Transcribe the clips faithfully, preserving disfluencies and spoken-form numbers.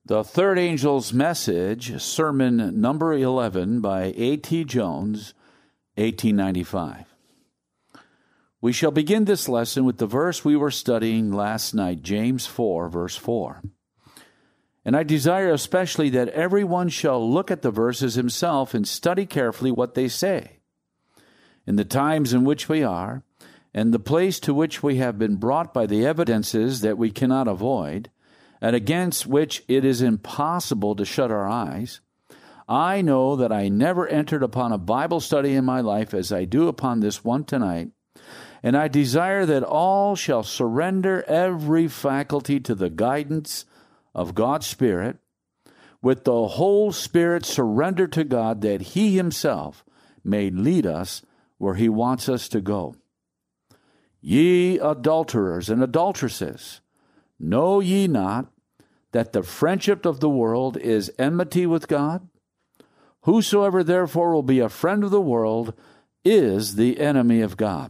The Third Angel's Message, sermon number eleven by A T Jones, eighteen ninety-five. We shall begin this lesson with the verse we were studying last night, James four, verse four. And I desire especially that everyone shall look at the verses himself and study carefully what they say. In the times in which we are, and the place to which we have been brought by the evidences that we cannot avoid, and against which it is impossible to shut our eyes, I know that I never entered upon a Bible study in my life as I do upon this one tonight, and I desire that all shall surrender every faculty to the guidance of God's Spirit, with the whole spirit surrendered to God, that He Himself may lead us where He wants us to go. Ye adulterers and adulteresses, know ye not that the friendship of the world is enmity with God? Whosoever therefore will be a friend of the world is the enemy of God.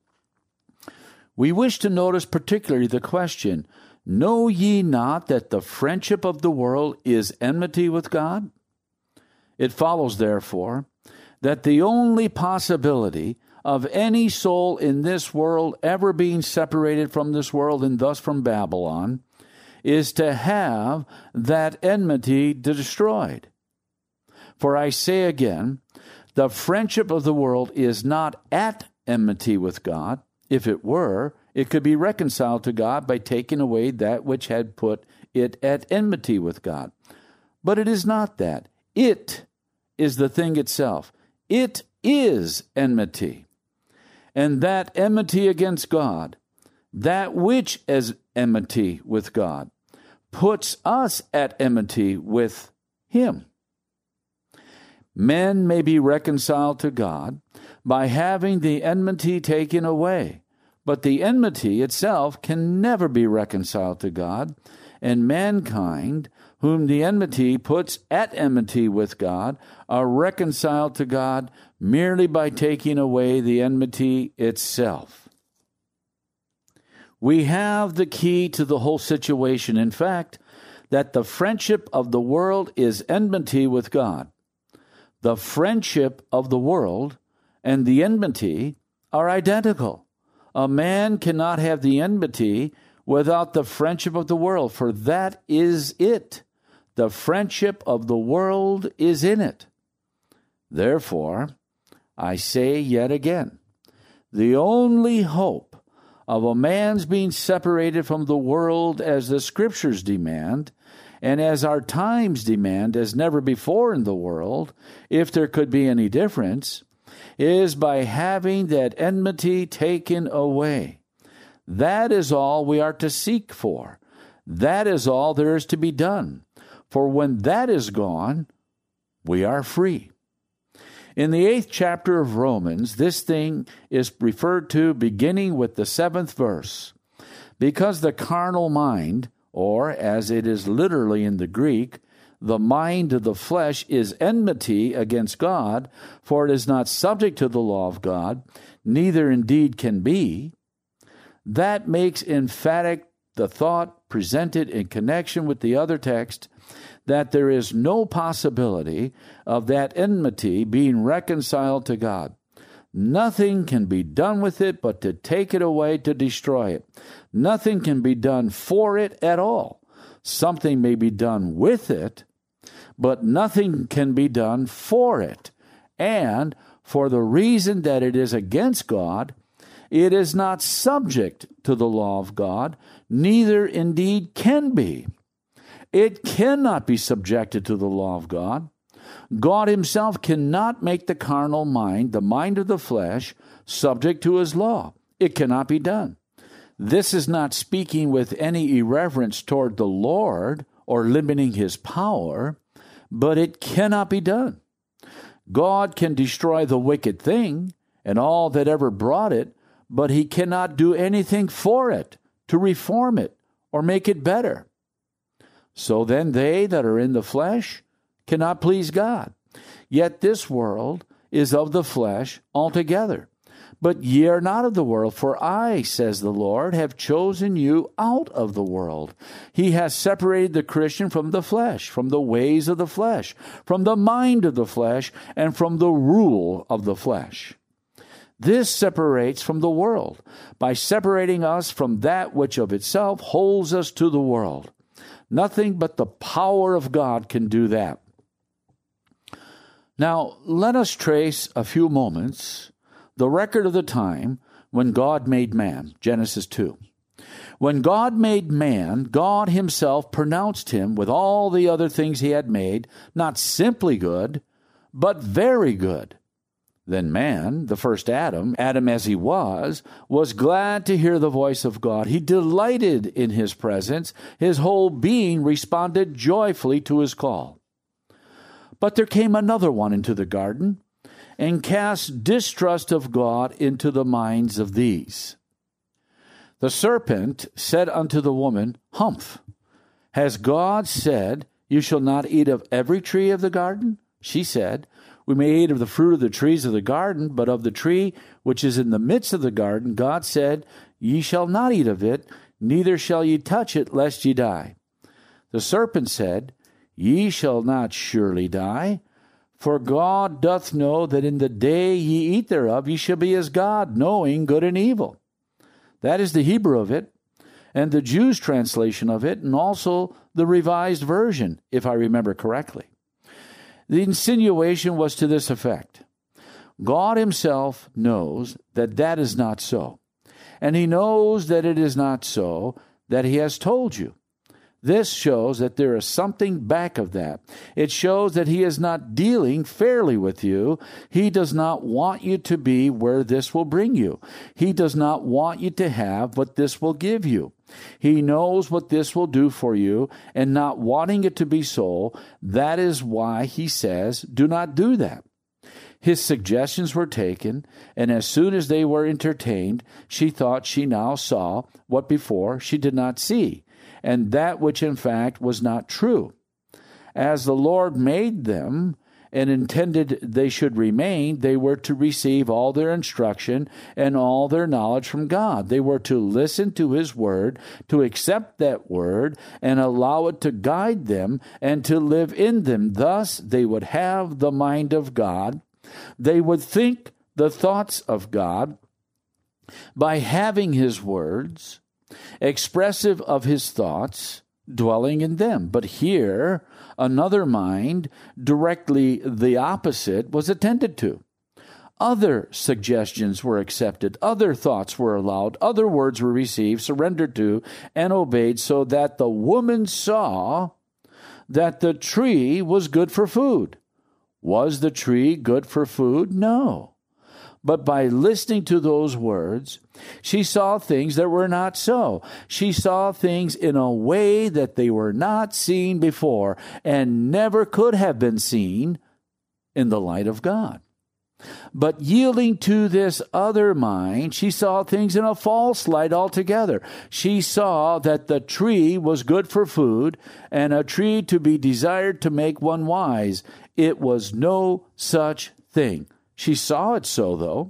We wish to notice particularly the question, know ye not that the friendship of the world is enmity with God? It follows, therefore, that the only possibility of any soul in this world ever being separated from this world and thus from Babylon is to have that enmity destroyed. For I say again, the friendship of the world is not at enmity with God. If it were, it could be reconciled to God by taking away that which had put it at enmity with God. But it is not that. It is the thing itself. It is enmity. And that enmity against God, that which is enmity with God, puts us at enmity with Him. Men may be reconciled to God by having the enmity taken away, but the enmity itself can never be reconciled to God, and mankind, whom the enmity puts at enmity with God, are reconciled to God merely by taking away the enmity itself. We have the key to the whole situation. In fact, that the friendship of the world is enmity with God. The friendship of the world and the enmity are identical. A man cannot have the enmity without the friendship of the world, for that is it. The friendship of the world is in it. Therefore, I say yet again, the only hope of a man's being separated from the world as the Scriptures demand, and as our times demand as never before in the world, if there could be any difference, is by having that enmity taken away. That is all we are to seek for. That is all there is to be done. For when that is gone, we are free. In the eighth chapter of Romans, this thing is referred to beginning with the seventh verse. Because the carnal mind, or as it is literally in the Greek, the mind of the flesh is enmity against God, for it is not subject to the law of God, neither indeed can be. That makes emphatic the thought presented in connection with the other text that there is no possibility of that enmity being reconciled to God. Nothing can be done with it but to take it away, to destroy it. Nothing can be done for it at all. Something may be done with it, but nothing can be done for it. And for the reason that it is against God, it is not subject to the law of God, neither indeed can be. It cannot be subjected to the law of God. God Himself cannot make the carnal mind, the mind of the flesh, subject to His law. It cannot be done. This is not speaking with any irreverence toward the Lord or limiting His power, but it cannot be done. God can destroy the wicked thing and all that ever brought it, but He cannot do anything for it, to reform it, or make it better. So then they that are in the flesh cannot please God. Yet this world is of the flesh altogether, But ye are not of the world, for I, says the Lord, have chosen you out of the world. He has separated the Christian from the flesh, from the ways of the flesh, from the mind of the flesh, and from the rule of the flesh. This separates from the world, by separating us from that which of itself holds us to the world. Nothing but the power of God can do that. Now, let us trace a few moments the record of the time when God made man, Genesis two. When God made man, God himself pronounced him with all the other things he had made, not simply good, but very good. Then man, the first Adam, Adam as he was, was glad to hear the voice of God. He delighted in his presence. His whole being responded joyfully to his call. But there came another one into the garden, and cast distrust of God into the minds of these. The serpent said unto the woman, Humph, has God said, you shall not eat of every tree of the garden? She said, we may eat of the fruit of the trees of the garden, but of the tree which is in the midst of the garden, God said, ye shall not eat of it, neither shall ye touch it, lest ye die. The serpent said, ye shall not surely die. For God doth know that in the day ye eat thereof, ye shall be as God, knowing good and evil. That is the Hebrew of it, and the Jews' translation of it, and also the Revised Version, if I remember correctly. The insinuation was to this effect. God himself knows that that is not so, and he knows that it is not so, that he has told you. This shows that there is something back of that. It shows that he is not dealing fairly with you. He does not want you to be where this will bring you. He does not want you to have what this will give you. He knows what this will do for you, and not wanting it to be so, that is why he says, do not do that. His suggestions were taken, and as soon as they were entertained, she thought she now saw what before she did not see, and that which in fact was not true. As the Lord made them and intended they should remain, they were to receive all their instruction and all their knowledge from God. They were to listen to his word, to accept that word, and allow it to guide them and to live in them. Thus they would have the mind of God. They would think the thoughts of God by having his words, expressive of his thoughts, dwelling in them. But here, another mind, directly the opposite, was attended to. Other suggestions were accepted, other thoughts were allowed, other words were received, surrendered to, and obeyed, so that the woman saw that the tree was good for food. Was the tree good for food? No. But by listening to those words, she saw things that were not so. She saw things in a way that they were not seen before and never could have been seen in the light of God. But yielding to this other mind, she saw things in a false light altogether. She saw that the tree was good for food and a tree to be desired to make one wise. It was no such thing. She saw it so, though.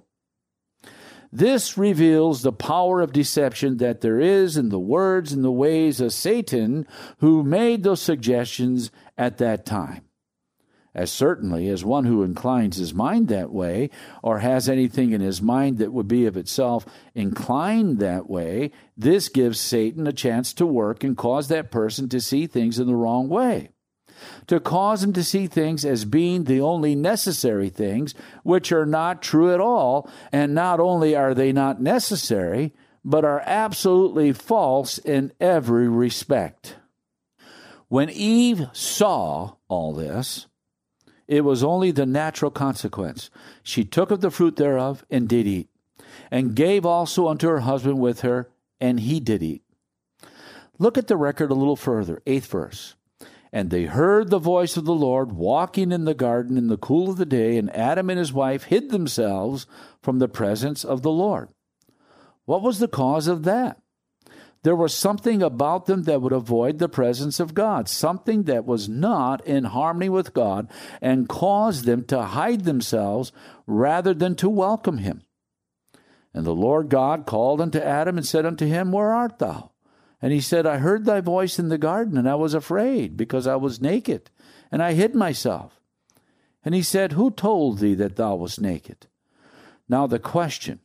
This reveals the power of deception that there is in the words and the ways of Satan, who made those suggestions at that time. As certainly as one who inclines his mind that way, or has anything in his mind that would be of itself inclined that way, this gives Satan a chance to work and cause that person to see things in the wrong way, to cause him to see things as being the only necessary things, which are not true at all, and not only are they not necessary, but are absolutely false in every respect. When Eve saw all this, it was only the natural consequence. She took of the fruit thereof, and did eat, and gave also unto her husband with her, and he did eat. Look at the record a little further, eighth verse. And they heard the voice of the Lord walking in the garden in the cool of the day, and Adam and his wife hid themselves from the presence of the Lord. What was the cause of that? There was something about them that would avoid the presence of God, something that was not in harmony with God, and caused them to hide themselves rather than to welcome him. And the Lord God called unto Adam and said unto him, Where art thou? And he said, I heard thy voice in the garden, and I was afraid, because I was naked, and I hid myself. And he said, Who told thee that thou wast naked? Now the question,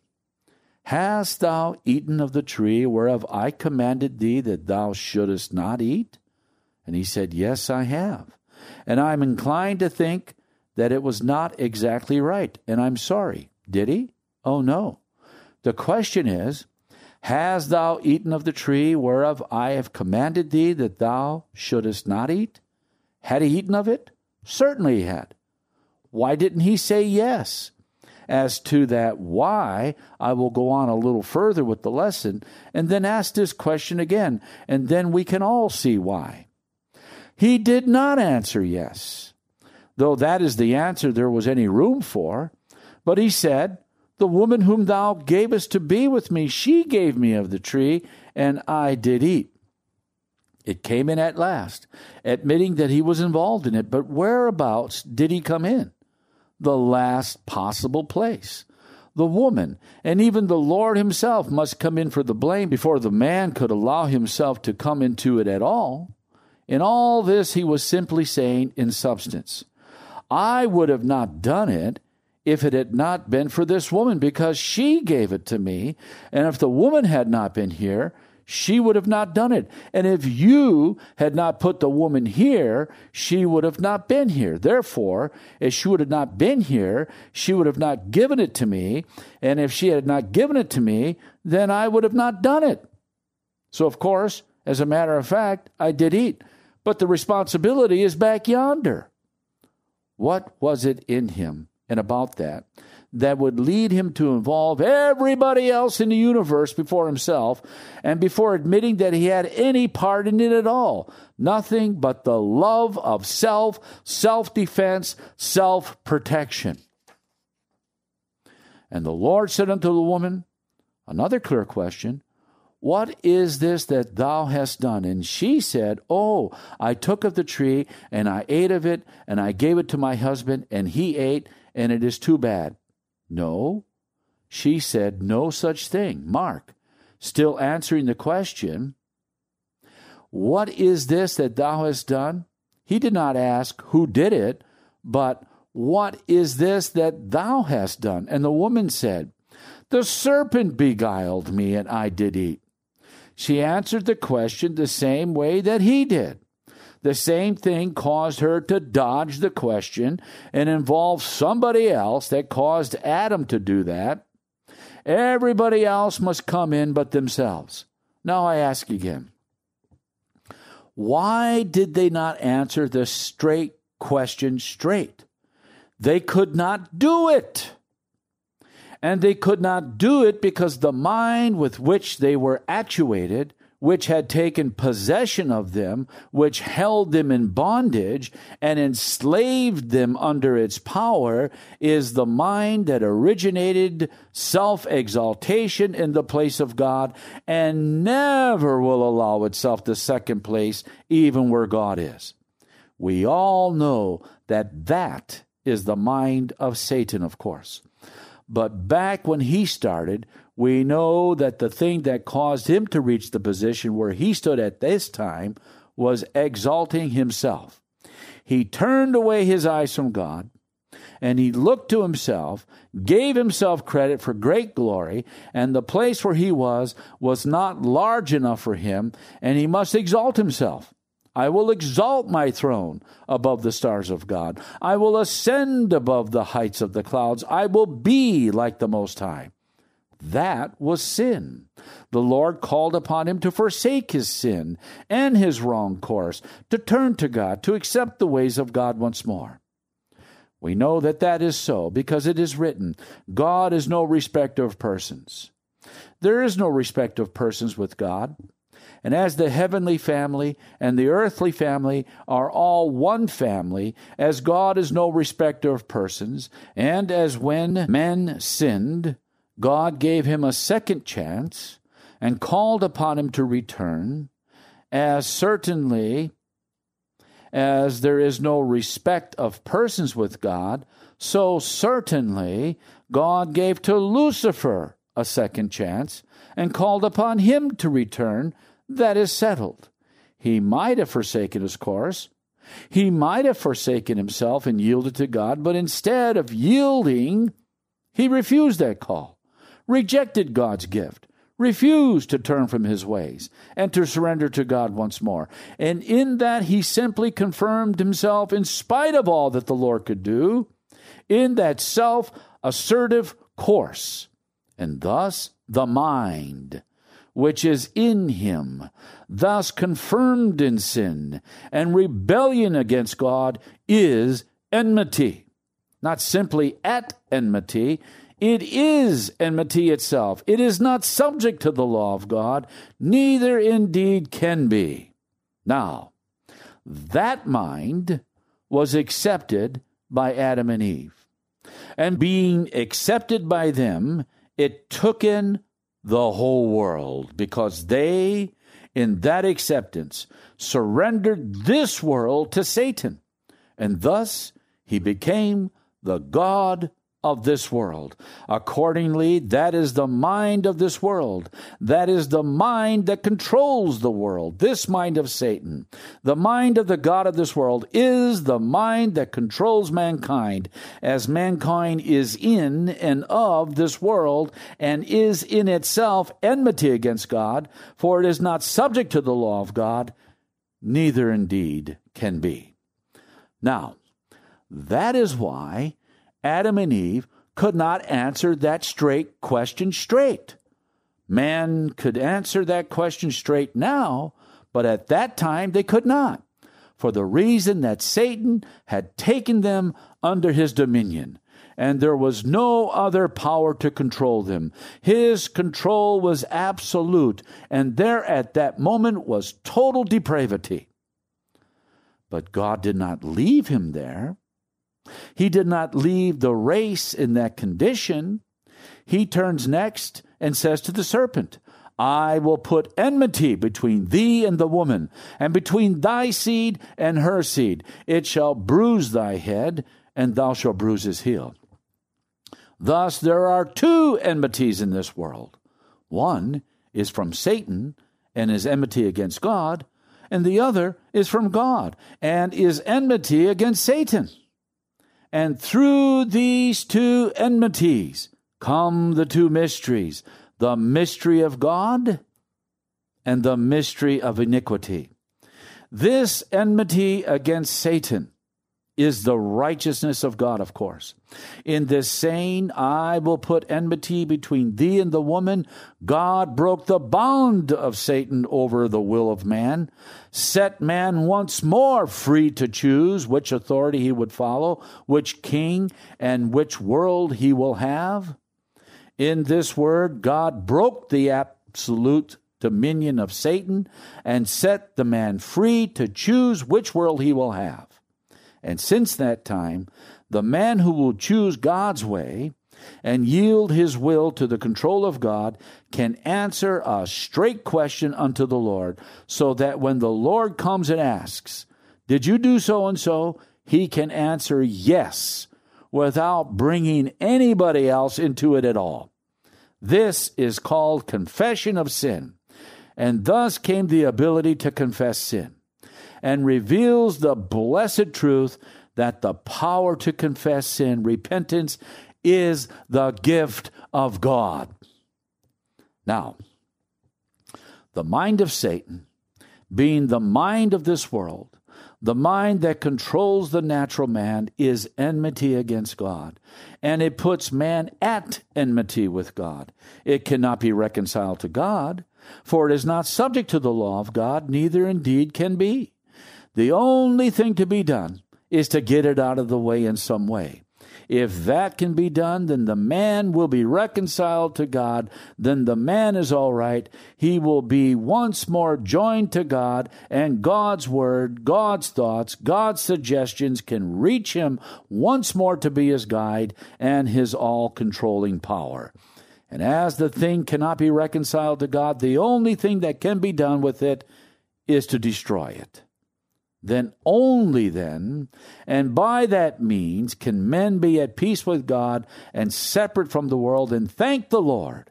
Hast thou eaten of the tree whereof I commanded thee that thou shouldest not eat? And he said, Yes, I have. And I am inclined to think that it was not exactly right, and I'm sorry. Did he? Oh, no. The question is, Hast thou eaten of the tree whereof I have commanded thee that thou shouldest not eat? Had he eaten of it? Certainly he had. Why didn't he say yes? As to that why, I will go on a little further with the lesson and then ask this question again, and then we can all see why. He did not answer yes, though that is the answer there was any room for. But he said, The woman whom thou gavest to be with me, she gave me of the tree, and I did eat. It came in at last, admitting that he was involved in it, but whereabouts did he come in? The last possible place. The woman, and even the Lord himself must come in for the blame before the man could allow himself to come into it at all. In all this, he was simply saying, in substance, I would have not done it if it had not been for this woman, because she gave it to me. And if the woman had not been here, she would have not done it. And if you had not put the woman here, she would have not been here. Therefore, if she would have not been here, she would have not given it to me. And if she had not given it to me, then I would have not done it. So, of course, as a matter of fact, I did eat. But the responsibility is back yonder. What was it in him and about that that would lead him to involve everybody else in the universe before himself and before admitting that he had any part in it at all? Nothing but the love of self, self-defense, self-protection. And the Lord said unto the woman, another clear question, What is this that thou hast done? And she said, Oh, I took of the tree, and I ate of it, and I gave it to my husband, and he ate, and it is too bad. No, she said no such thing. Mark, still answering the question, What is this that thou hast done? He did not ask who did it, but what is this that thou hast done? And the woman said, The serpent beguiled me, and I did eat. She answered the question the same way that he did. The same thing caused her to dodge the question and involve somebody else that caused Adam to do that. Everybody else must come in but themselves. Now I ask again, why did they not answer the straight question straight? They could not do it. And they could not do it because the mind with which they were actuated, which had taken possession of them, which held them in bondage and enslaved them under its power, is the mind that originated self-exaltation in the place of God and never will allow itself the second place, even where God is. We all know that that is the mind of Satan, of course. But back when he started, we know that the thing that caused him to reach the position where he stood at this time was exalting himself. He turned away his eyes from God, and he looked to himself, gave himself credit for great glory, and the place where he was was not large enough for him, and he must exalt himself. I will exalt my throne above the stars of God. I will ascend above the heights of the clouds. I will be like the Most High. That was sin. The Lord called upon him to forsake his sin and his wrong course, to turn to God, to accept the ways of God once more. We know that that is so because it is written, God is no respecter of persons. There is no respect of persons with God. And as the heavenly family and the earthly family are all one family, as God is no respecter of persons, and as when men sinned, God gave him a second chance and called upon him to return, as certainly as there is no respect of persons with God, so certainly God gave to Lucifer a second chance and called upon him to return, that is settled. He might have forsaken his course. He might have forsaken himself and yielded to God, but instead of yielding, he refused that call, rejected God's gift, refused to turn from his ways and to surrender to God once more. And in that, he simply confirmed himself, in spite of all that the Lord could do, in that self-assertive course. And thus, the mind, which is in him, thus confirmed in sin and rebellion against God, is enmity. Not simply at enmity, it is enmity itself. It is not subject to the law of God, neither indeed can be. Now, that mind was accepted by Adam and Eve. And being accepted by them, it took in the whole world, because they, in that acceptance, surrendered this world to Satan, and thus he became the god of this world. Accordingly, that is the mind of this world. That is the mind that controls the world, this mind of Satan. The mind of the god of this world is the mind that controls mankind, as mankind is in and of this world, and is in itself enmity against God, for it is not subject to the law of God, neither indeed can be. Now, that is why Adam and Eve could not answer that straight question straight. Man could answer that question straight now, but at that time they could not, for the reason that Satan had taken them under his dominion, and there was no other power to control them. His control was absolute, and there at that moment was total depravity. But God did not leave him there. He did not leave the race in that condition. He turns next and says to the serpent, I will put enmity between thee and the woman, and between thy seed and her seed. It shall bruise thy head, and thou shalt bruise his heel. Thus there are two enmities in this world. One is from Satan and is enmity against God, and the other is from God and is enmity against Satan. And through these two enmities come the two mysteries, the mystery of God and the mystery of iniquity. This enmity against Satan is the righteousness of God, of course. In this saying, I will put enmity between thee and the woman, God broke the bond of Satan over the will of man, set man once more free to choose which authority he would follow, which king and which world he will have. In this word, God broke the absolute dominion of Satan and set the man free to choose which world he will have. And since that time, the man who will choose God's way and yield his will to the control of God can answer a straight question unto the Lord, so that when the Lord comes and asks, did you do so and so? He can answer yes, without bringing anybody else into it at all. This is called confession of sin, and thus came the ability to confess sin, and reveals the blessed truth that the power to confess sin, repentance, is the gift of God. Now, the mind of Satan, being the mind of this world, the mind that controls the natural man, is enmity against God, and it puts man at enmity with God. It cannot be reconciled to God, for it is not subject to the law of God, neither indeed can be. The only thing to be done is to get it out of the way in some way. If that can be done, then the man will be reconciled to God. Then the man is all right. He will be once more joined to God, and God's word, God's thoughts, God's suggestions can reach him once more to be his guide and his all-controlling power. And as the thing cannot be reconciled to God, the only thing that can be done with it is to destroy it. Then only then, and by that means, can men be at peace with God and separate from the world, and thank the Lord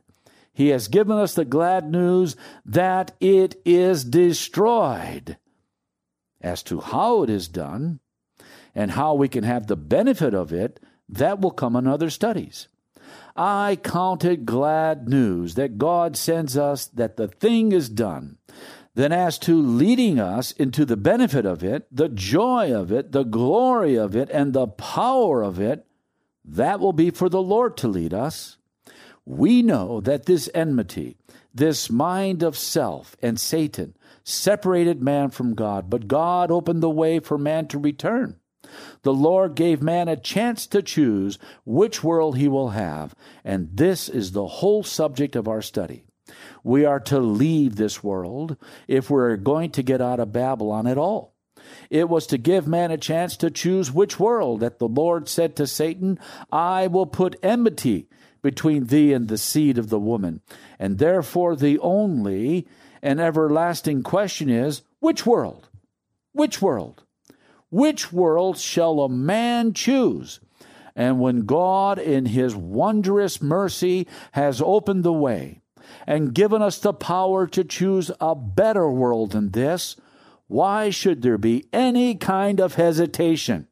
He has given us the glad news that it is destroyed. As to how it is done and how we can have the benefit of it, that will come in other studies. I count it glad news that God sends us that the thing is done. Then as to leading us into the benefit of it, the joy of it, the glory of it, and the power of it, that will be for the Lord to lead us. We know that this enmity, this mind of self and Satan, separated man from God, but God opened the way for man to return. The Lord gave man a chance to choose which world he will have, and this is the whole subject of our study. We are to leave this world if we're going to get out of Babylon at all. It was to give man a chance to choose which world that the Lord said to Satan, I will put enmity between thee and the seed of the woman. And therefore the only and everlasting question is, which world? Which world? Which world shall a man choose? And when God in his wondrous mercy has opened the way and given us the power to choose a better world than this, why should there be any kind of hesitation?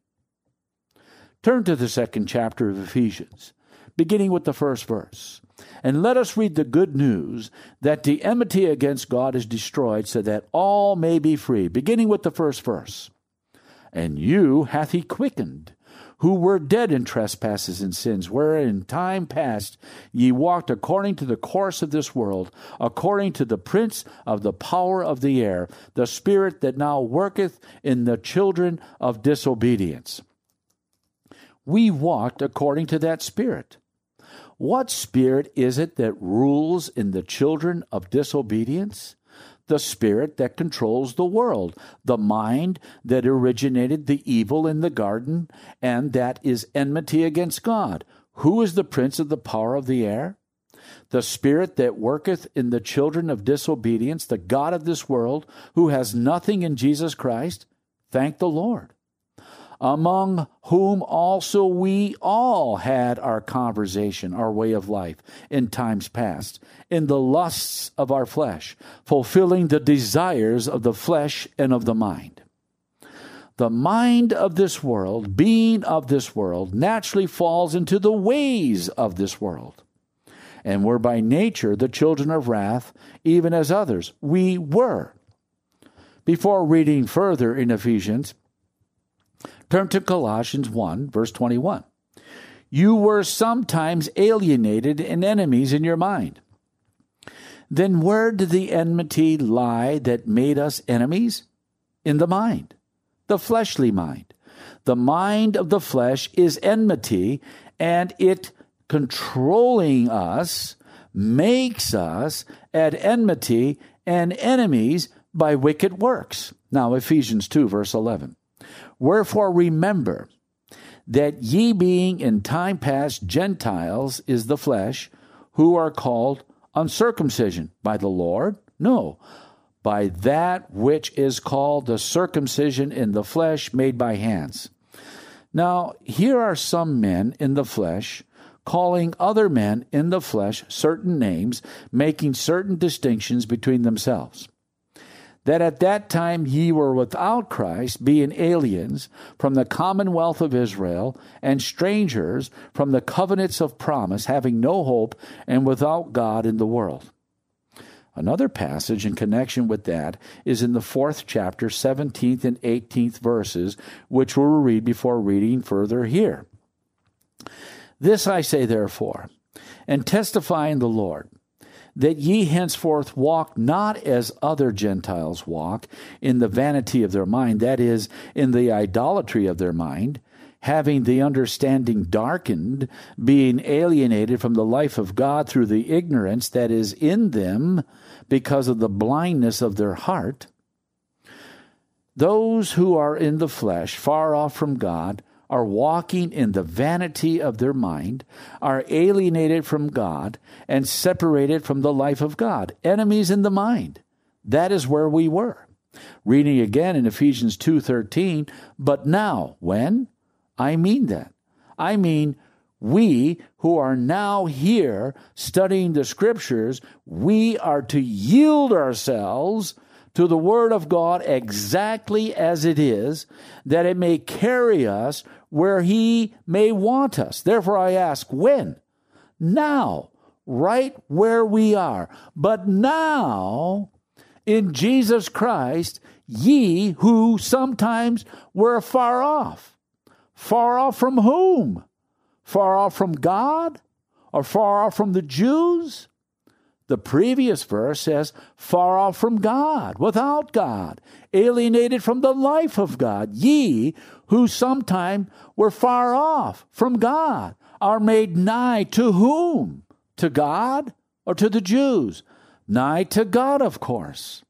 Turn to the second chapter of Ephesians, beginning with the first verse, and let us read the good news that the enmity against God is destroyed so that all may be free, beginning with the first verse. And you hath he quickened, who were dead in trespasses and sins, wherein in time past ye walked according to the course of this world, according to the prince of the power of the air, the spirit that now worketh in the children of disobedience. We walked according to that spirit. What spirit is it that rules in the children of disobedience? The spirit that controls the world, the mind that originated the evil in the garden, and that is enmity against God. Who is the prince of the power of the air? The spirit that worketh in the children of disobedience, the God of this world, who has nothing in Jesus Christ. Thank the Lord. Among whom also we all had our conversation, our way of life, in times past, in the lusts of our flesh, fulfilling the desires of the flesh and of the mind. The mind of this world, being of this world, naturally falls into the ways of this world. And we're by nature the children of wrath, even as others. We were. Before reading further in Ephesians, turn to Colossians one, verse twenty-one. You were sometimes alienated and enemies in your mind. Then where did the enmity lie that made us enemies? In the mind, the fleshly mind. The mind of the flesh is enmity, and it controlling us makes us at enmity and enemies by wicked works. Now, Ephesians two, verse eleven. Wherefore remember that ye being in time past Gentiles is the flesh, who are called uncircumcision by the Lord? No, by that which is called the circumcision in the flesh made by hands. Now, here are some men in the flesh calling other men in the flesh certain names, making certain distinctions between themselves. That at that time ye were without Christ, being aliens from the commonwealth of Israel, and strangers from the covenants of promise, having no hope, and without God in the world. Another passage in connection with that is in the fourth chapter, seventeenth and eighteenth verses, which we'll read before reading further here. This I say therefore, and testify in the Lord, that ye henceforth walk not as other Gentiles walk, in the vanity of their mind, that is, in the idolatry of their mind, having the understanding darkened, being alienated from the life of God through the ignorance that is in them because of the blindness of their heart. Those who are in the flesh, far off from God, are walking in the vanity of their mind, are alienated from God, and separated from the life of God. Enemies in the mind. That is where we were. Reading again in Ephesians two thirteen, but now, when? I mean that. I mean, We who are now here studying the Scriptures, we are to yield ourselves to the Word of God exactly as it is, that it may carry us where He may want us. Therefore I ask, when? Now, right where we are. But now, in Jesus Christ, ye who sometimes were far off. Far off from whom? Far off from God? Or far off from the Jews? The previous verse says, far off from God, without God, alienated from the life of God. Ye who sometime were far off from God are made nigh to whom? To God or to the Jews? Nigh to God, of course.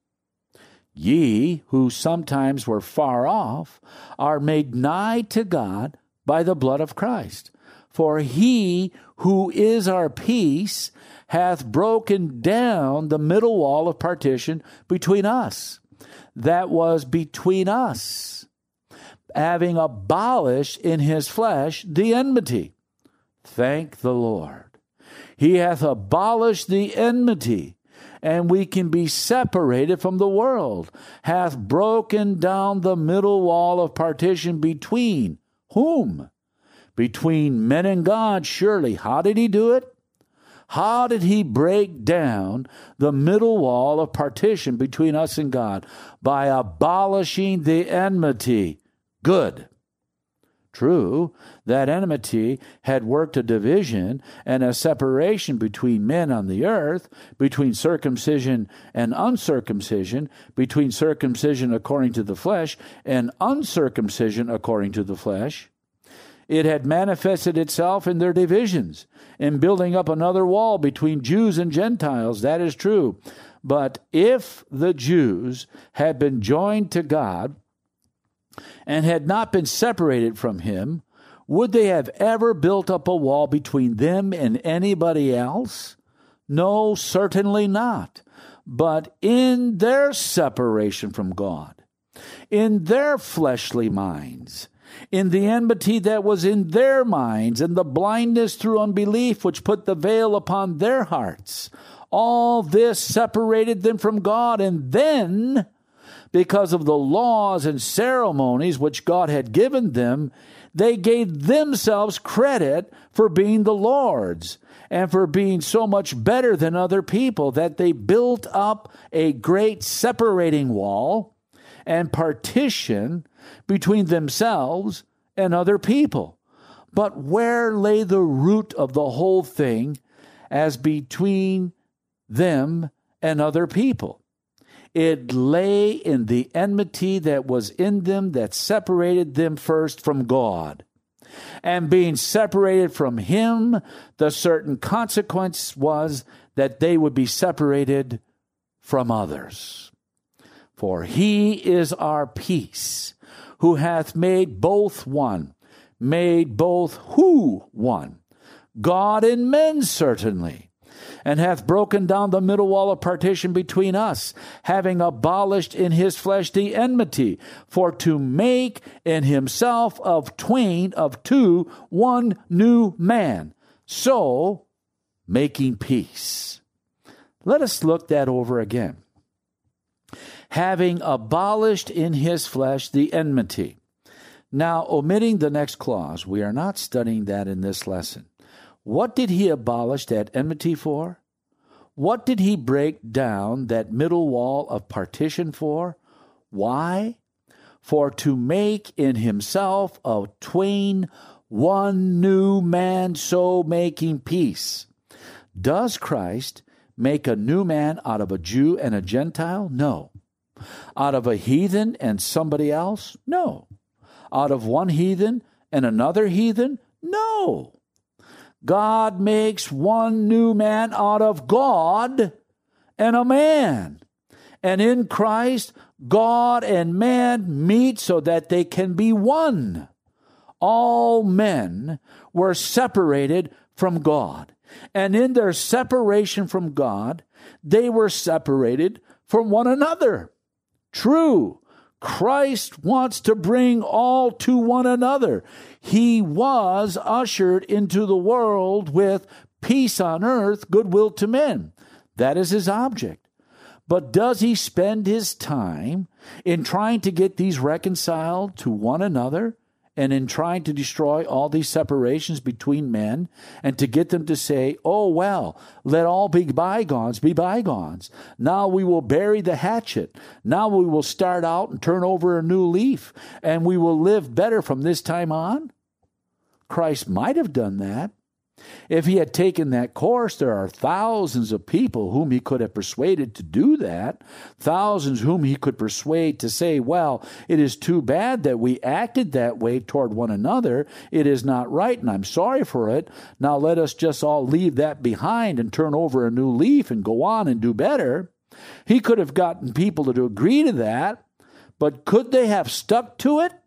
Ye who sometimes were far off are made nigh to God by the blood of Christ. For He who is our peace hath broken down the middle wall of partition between us, that was between us, having abolished in His flesh the enmity. Thank the Lord. He hath abolished the enmity, and we can be separated from the world, hath broken down the middle wall of partition between whom? Between men and God, surely. How did He do it? How did He break down the middle wall of partition between us and God? By abolishing the enmity. Good. True, that enmity had worked a division and a separation between men on the earth, between circumcision and uncircumcision, between circumcision according to the flesh and uncircumcision according to the flesh. It had manifested itself in their divisions, in building up another wall between Jews and Gentiles. That is true. But if the Jews had been joined to God and had not been separated from Him, would they have ever built up a wall between them and anybody else? No, certainly not. But in their separation from God, in their fleshly minds, in the enmity that was in their minds, and the blindness through unbelief which put the veil upon their hearts, all this separated them from God. And then, because of the laws and ceremonies which God had given them, they gave themselves credit for being the Lord's and for being so much better than other people that they built up a great separating wall and partition between themselves and other people. But where lay the root of the whole thing as between them and other people? It lay in the enmity that was in them that separated them first from God. And being separated from Him, the certain consequence was that they would be separated from others. For He is our peace, who hath made both one, made both who one? God and men, certainly, and hath broken down the middle wall of partition between us, having abolished in His flesh the enmity, for to make in Himself of twain, of two, one new man, so making peace. Let us look that over again. Having abolished in His flesh the enmity. Now, omitting the next clause, we are not studying that in this lesson. What did He abolish that enmity for? What did He break down that middle wall of partition for? Why? For to make in Himself of twain one new man, so making peace. Does Christ make a new man out of a Jew and a Gentile? No. Out of a heathen and somebody else? No. Out of one heathen and another heathen? No. God makes one new man out of God and a man. And in Christ, God and man meet so that they can be one. All men were separated from God. And in their separation from God, they were separated from one another. True, Christ wants to bring all to one another. He was ushered into the world with peace on earth, goodwill to men. That is his object. But does he spend his time in trying to get these reconciled to one another and in trying to destroy all these separations between men and to get them to say, oh, well, let all be bygones be bygones. Now we will bury the hatchet. Now we will start out and turn over a new leaf and we will live better from this time on? Christ might have done that. If he had taken that course, there are thousands of people whom he could have persuaded to do that, thousands whom he could persuade to say, well, it is too bad that we acted that way toward one another. It is not right, and I'm sorry for it. Now let us just all leave that behind and turn over a new leaf and go on and do better. He could have gotten people to agree to that, but could they have stuck to it?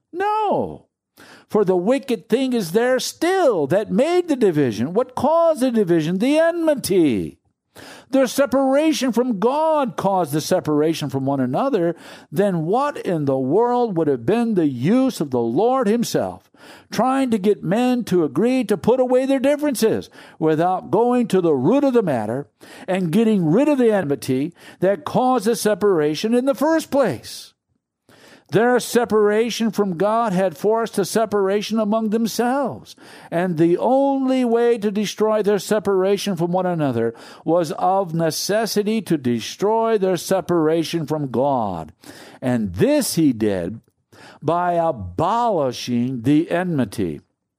No. For the wicked thing is there still that made the division. What caused the division? The enmity. Their separation from God caused the separation from one another. Then what in the world would have been the use of the Lord himself trying to get men to agree to put away their differences without going to the root of the matter and getting rid of the enmity that caused the separation in the first place? Their separation from God had forced a separation among themselves, and the only way to destroy their separation from one another was of necessity to destroy their separation from God. And this he did by abolishing the enmity.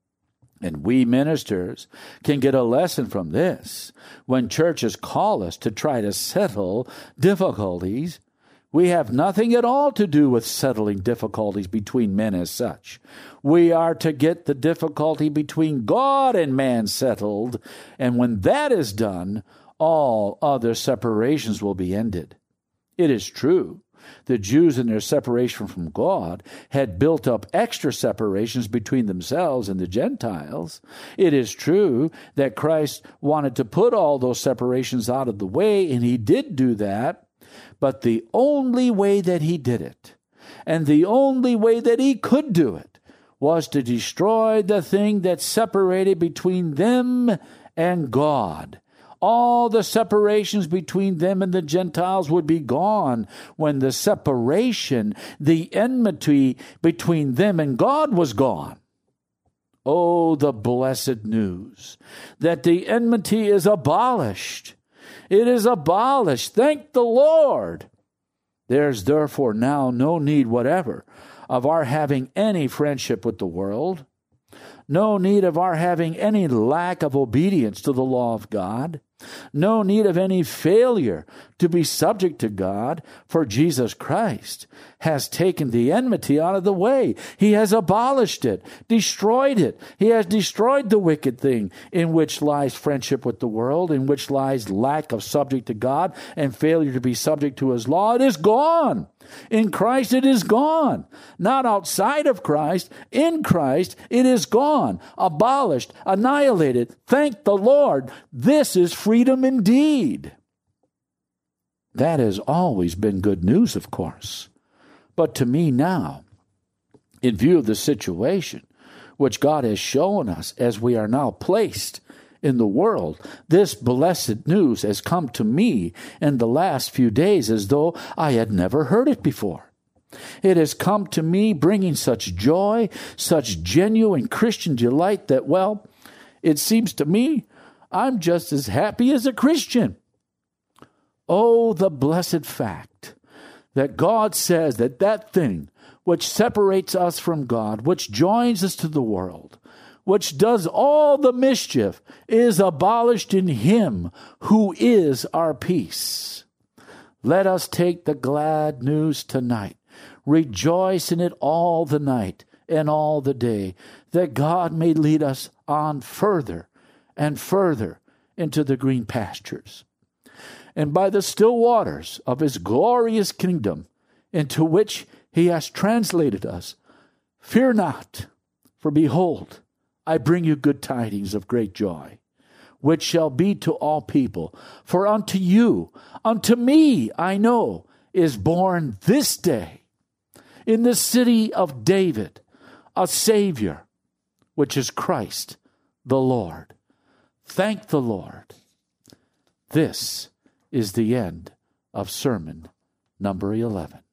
And we ministers can get a lesson from this. When churches call us to try to settle difficulties, we have nothing at all to do with settling difficulties between men as such. We are to get the difficulty between God and man settled, and when that is done, all other separations will be ended. It is true, the Jews in their separation from God had built up extra separations between themselves and the Gentiles. It is true that Christ wanted to put all those separations out of the way, and he did do that. But the only way that he did it, and the only way that he could do it, was to destroy the thing that separated between them and God. All the separations between them and the Gentiles would be gone when the separation, the enmity between them and God was gone. Oh, the blessed news that the enmity is abolished. It is abolished. Thank the Lord. There's therefore now no need whatever of our having any friendship with the world, no need of our having any lack of obedience to the law of God, no need of any failure to be subject to God, for Jesus Christ has taken the enmity out of the way. He has abolished it, destroyed it. He has destroyed the wicked thing in which lies friendship with the world, in which lies lack of subject to God and failure to be subject to his law. It is gone. In Christ it is gone. Not outside of Christ. In Christ it is gone, abolished, annihilated. Thank the Lord. This is freedom indeed. That has always been good news, of course. But to me now, in view of the situation which God has shown us as we are now placed in the world, this blessed news has come to me in the last few days as though I had never heard it before. It has come to me bringing such joy, such genuine Christian delight that, well, it seems to me I'm just as happy as a Christian. Oh, the blessed fact that God says that that thing which separates us from God, which joins us to the world, which does all the mischief, is abolished in him who is our peace. Let us take the glad news tonight. Rejoice in it all the night and all the day, that God may lead us on further and further into the green pastures, and by the still waters of his glorious kingdom, into which he has translated us. Fear not, for behold, I bring you good tidings of great joy, which shall be to all people. For unto you, unto me, I know, is born this day in the city of David a Savior, which is Christ the Lord. Thank the Lord. This is the end of sermon number eleven.